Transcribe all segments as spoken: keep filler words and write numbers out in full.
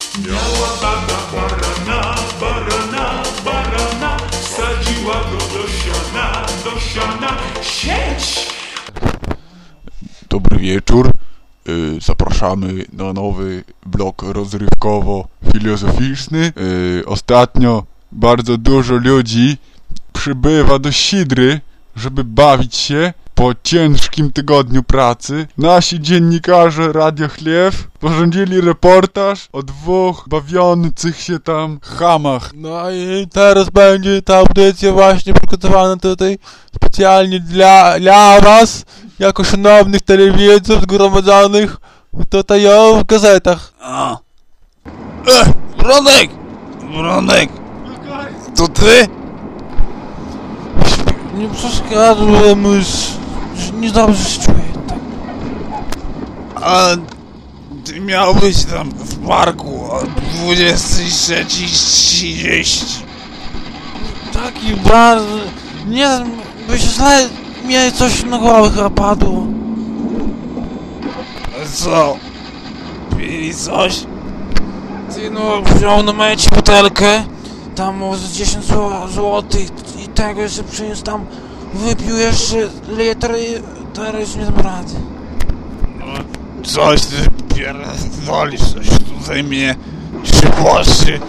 Miała baba barana, barana, barana, sadziła go do siana, do siana, sieć! Dobry wieczór. Yy, zapraszamy na nowy blok rozrywkowo-filozoficzny. Yy, ostatnio bardzo dużo ludzi przybywa do Sidry, żeby bawić się po ciężkim tygodniu pracy. Nasi dziennikarze Radio Chliew porządzili reportaż o dwóch bawiących się tam chamach. No i teraz będzie ta audycja właśnie przygotowana tutaj specjalnie dla, dla was, jako szanownych telewidzów zgromadzonych tutaj o w gazetach. A. E, Bronek! Bronek! To ty? Nie przeszkadzam już, nie dobrze się czuję. Tak. A ty miałbyś tam w parku o dwudziestej trzeciej trzydzieści. Taki bardzo, nie by się źle, mnie coś na głowę chyba padło. Co? Pili coś? Ty no, wziął na mecie butelkę, tam może dziesięć złotych i tego jeszcze przyniósł tam, wypił jeszcze litr i teraz nie dam rady. No, coś ty pierdolisz, coś tutaj mnie szybkości.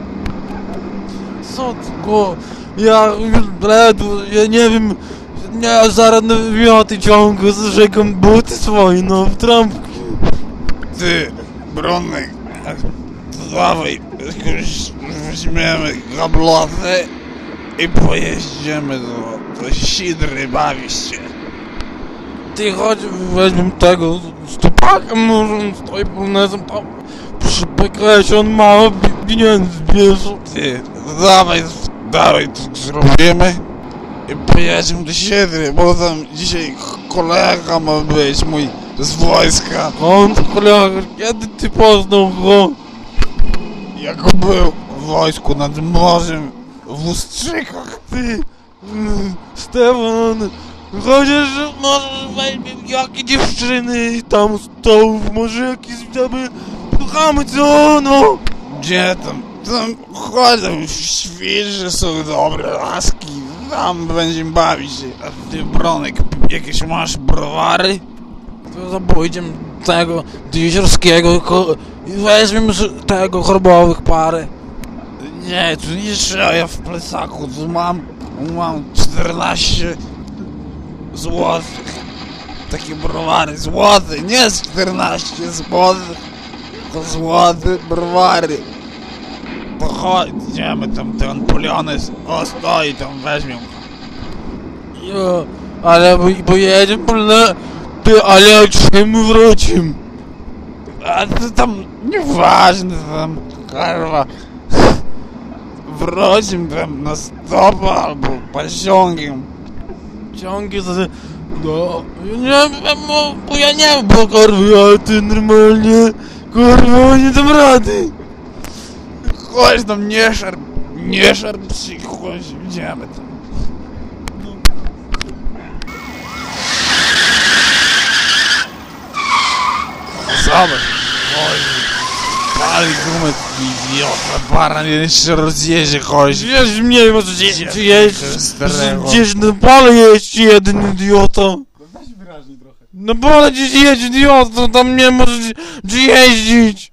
Co ty go, ja ledwo, ja nie wiem, ja zaraz na wymioty ciągu zrzekam buty swoje, no w trampki. Ty, Bronek, to dawaj, jakoś weźmiemy gablotę i pojeździmy do, do Sidry bawić się. Ty chodź, weźmiemy tego stupaka, może on stoi polonezem tam przy pekresie, on mało pieniędzy bierze. Ty, to dawaj, dawaj, to zrobimy i pojedziemy do Sidry, bo tam dzisiaj kolega ma być mój z wojska. On kolega, kiedy ty poznał go? Jak był w wojsku nad morzem w Ustrzykach. Ty, Stefan, chociaż może weźmiemy jakie dziewczyny tam stołów, może jakieś sobie słuchamy co, no. Gdzie tam? Tam chodzą świeże, są dobre laski. Tam będziemy bawić się. A ty, Bronek, jakieś masz browary? To pójdziemy tego do Jeziorskiego i weźmiemy tego chorobowych parę. Nie, tu nie trzeba, ja w plecaku tu mam, mam czternaście złotych. Takie browary, złote, nie z czternaście złotych, to złote browary. To chodź, idziemy tam, ten polonez, o stoi tam, weźmiemy. Jo, ale pojedziemy polne, ty, ale jak my wrócimy? A to tam, nieważne tam, karwa. Wrócimy tam na stopę albo pociągiem. Ciągi to się, no, nie wiem, bo ja nie wiem, bo kurwa, ale ty normalnie, kurwa, nie dam rady. Chodź tam, nie szarp, nie szarp się, chodź, idziemy tam. Zobacz, chodź, pali gumę, idiota, baran jeszcze rozjedzie, chodź. Wiesz, mnie może gdzieś Gdzie- jeść, starego. gdzieś na pole jeść jeden idiota. Weź wyraźnie trochę. Na pole gdzieś jeść idiota, tam nie może gdzie jeździć.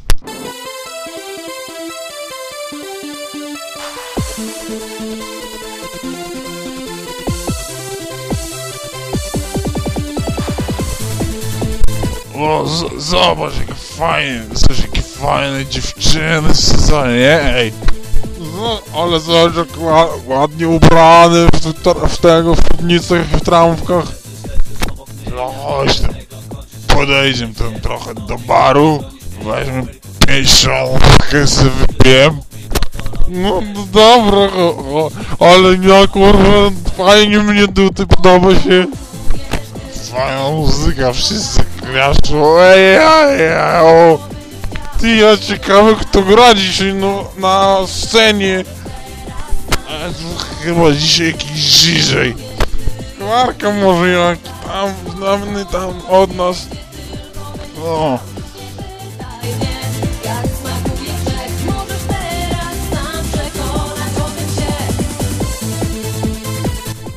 O, z- zobacz, jakie fajne, zobacz, jakie fajne dziewczyny w sezonie, ej. No, ale zobacz, jak ła- ładnie ubrane w, w, w tego, w spódnicach, w trampkach. No chodź tam, podejdziemy tam trochę do baru, weźmy pięć szalówkę, sobie wypijem. No dobra, o, o, ale ja kurwa, fajnie mnie tutaj podoba się. Fajna muzyka, wszyscy klaszczą, ej, ej, ej, o. Ty, ja ciekawy kto gra dzisiaj no, na scenie. A to chyba dzisiaj jakiś Żyżej. Klarka może jak tam, znany tam od nas. No.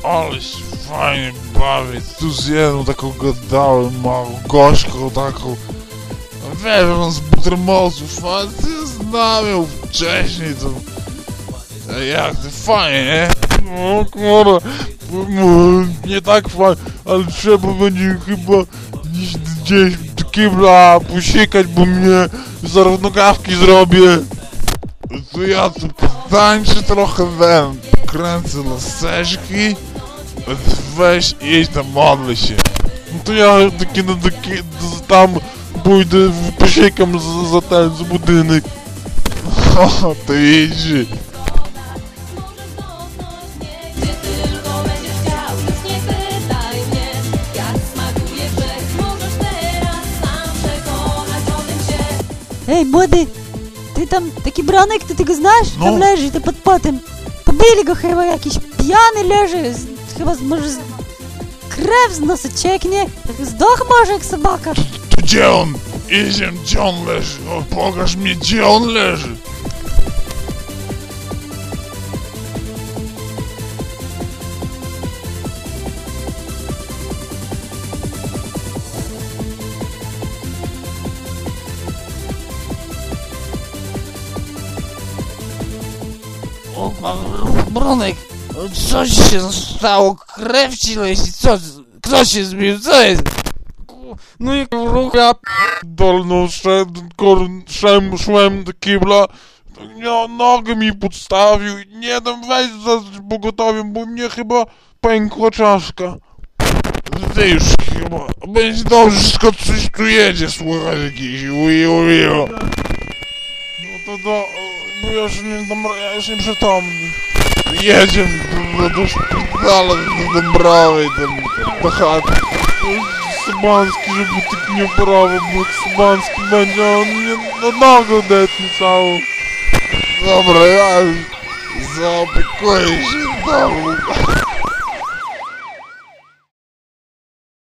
ale się fajnie bawię. Tu z jedną taką gadałem, małą gorzką taką. Wiesz, on z butermosów, a ty znam ją wcześniej, to... A jak, to fajnie, nie? No kurwa, nie tak fajnie, ale trzeba będzie chyba iść gdzieś do kibla posikać, bo mnie zaraz nogawki zrobię. To ja tu tańczę trochę, wiem, kręcę laseczki. Weź i idź tam, modlę się. No to ja taki, no, taki, tam pójdę, posikam za, za ten, za budynek. O, to idź. Ej, młody, ty tam, taki Bronek, ty tego znasz? No. Tam leży, to pod potem. Pobili go chyba, jakiś pijany leży, z, chyba z, może z, krew z nosa cieknie, zdох może jak sobaka. To gdzie on? Idziemy, gdzie on leży? O, pokaż mi, gdzie on leży. O, Bronek, co ci się stało? Krew ci leci, co? Kto się zbił? Co jest? No i ja dolną szedłem, szedłem, szłem do kibla, no, nogę mi podstawił, nie dam wejść za pogotowiem, bo mnie chyba pękła czaszka. Ty już chyba, będzie dobrze, wszystko coś tu jedzie, słuchaj, jakiś ujo, ujo. No to do, bo ja już nie dam, ja już nie przytomny. Jedziemy do, do szpitala, do Dąbrowy, do, do chaty. Sybanski, żeby tak nie prawo, bo jak Sybanski będzie, on mnie na nogę odetnie całą. Dobra, ja zaopiekuję się w domu.